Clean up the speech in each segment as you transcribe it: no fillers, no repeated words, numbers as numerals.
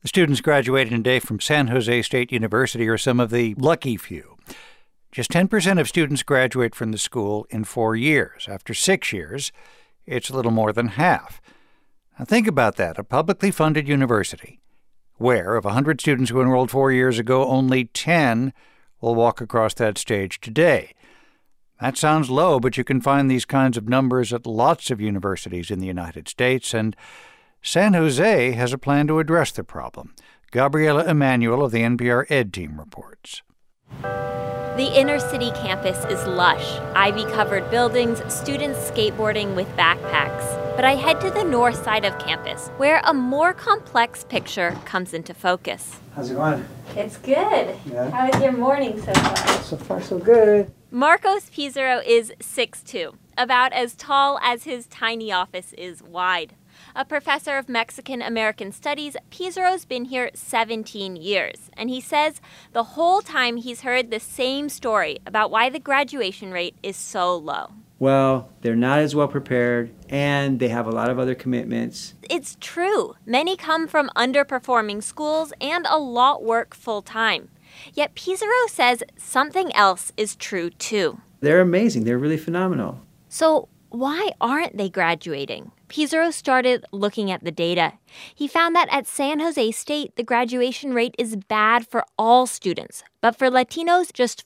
The students graduating today from San Jose State University are some of the lucky few. Just 10% of students graduate from the school in 4 years. After 6 years, it's a little more than half. Now think about that, a publicly funded university, where of 100 students who enrolled 4 years ago, only 10 will walk across that stage today. That sounds low, but you can find these kinds of numbers at lots of universities in the United States, and San Jose has a plan to address the problem. Gabriela Emanuel of the NPR Ed Team reports. The inner-city campus is lush, ivy-covered buildings, students skateboarding with backpacks. But I head to the north side of campus, where a more complex picture comes into focus. How's it going? It's good. Yeah. How is your morning so far? So far, so good. Marcos Pizarro is 6'2", about as tall as his tiny office is wide. A professor of Mexican-American studies, Pizarro's been here 17 years, and he says the whole time he's heard the same story about why the graduation rate is so low. Well, they're not as well prepared, and they have a lot of other commitments. It's true. Many come from underperforming schools, and a lot work full-time. Yet Pizarro says something else is true, too. They're amazing. They're really phenomenal. So why aren't they graduating? Pizarro started looking at the data. He found that at San Jose State, the graduation rate is bad for all students. But for Latinos, just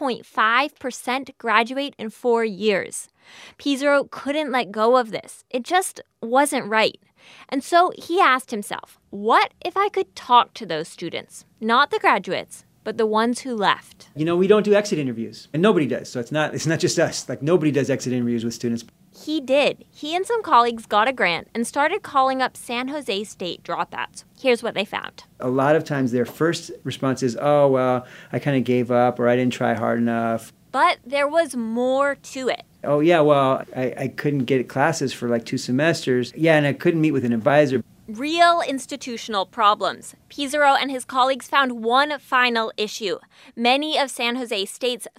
4.5% graduate in 4 years. Pizarro couldn't let go of this. It just wasn't right. And so he asked himself, what if I could talk to those students? Not the graduates, but the ones who left. You know, we don't do exit interviews, and nobody does. So it's not just us. Like, nobody does exit interviews with students. He did. He and some colleagues got a grant and started calling up San Jose State dropouts. Here's what they found. A lot of times their first response is, oh, well, I kind of gave up, or I didn't try hard enough. But there was more to it. Oh, yeah, well, I couldn't get classes for like 2 semesters. Yeah, and I couldn't meet with an advisor. Real institutional problems. Pizarro and his colleagues found one final issue. Many of San Jose State's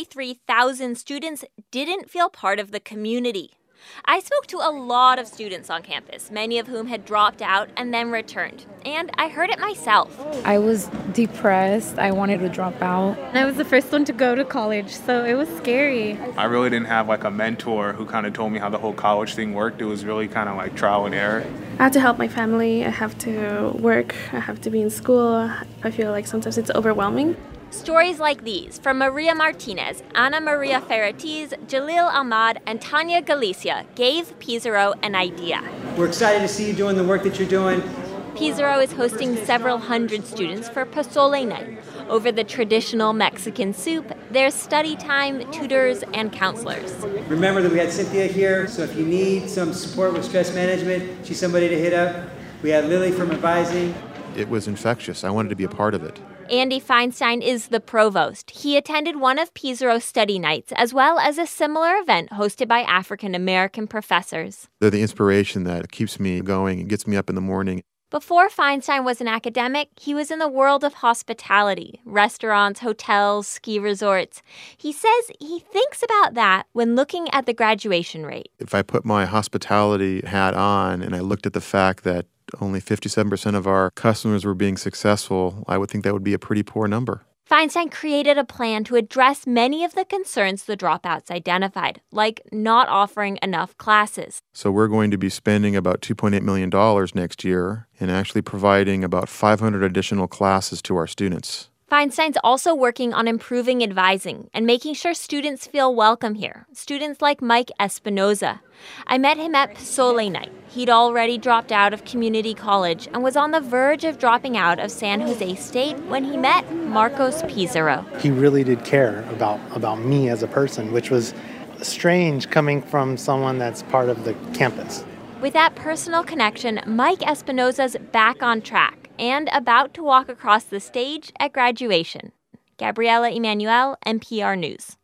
33,000 students didn't feel part of the community. I spoke to a lot of students on campus, many of whom had dropped out and then returned. And I heard it myself. I was depressed. I wanted to drop out. I was the first one to go to college, so it was scary. I really didn't have like a mentor who kind of told me how the whole college thing worked. It was really kind of like trial and error. I have to help my family. I have to work. I have to be in school. I feel like sometimes it's overwhelming. Stories like these from Maria Martinez, Ana Maria Ferratiz, Jalil Ahmad, and Tanya Galicia gave Pizarro an idea. We're excited to see you doing the work that you're doing. Pizarro is hosting several hundred students for Pozole night. Over the traditional Mexican soup, there's study time, tutors, and counselors. Remember that we had Cynthia here, so if you need some support with stress management, she's somebody to hit up. We had Lily from advising. It was infectious. I wanted to be a part of it. Andy Feinstein is the provost. He attended one of Pizarro's study nights, as well as a similar event hosted by African-American professors. They're the inspiration that keeps me going and gets me up in the morning. Before Feinstein was an academic, he was in the world of hospitality, restaurants, hotels, ski resorts. He says he thinks about that when looking at the graduation rate. If I put my hospitality hat on and I looked at the fact that only 57% of our customers were being successful, I would think that would be a pretty poor number. Feinstein created a plan to address many of the concerns the dropouts identified, like not offering enough classes. So we're going to be spending about $2.8 million next year and actually providing about 500 additional classes to our students. Feinstein's also working on improving advising and making sure students feel welcome here. Students like Mike Espinoza. I met him at Pozole night. He'd already dropped out of community college and was on the verge of dropping out of San Jose State when he met Marcos Pizarro. He really did care about me as a person, which was strange coming from someone that's part of the campus. With that personal connection, Mike Espinoza's back on track and about to walk across the stage at graduation. Gabriela Emanuel, NPR News.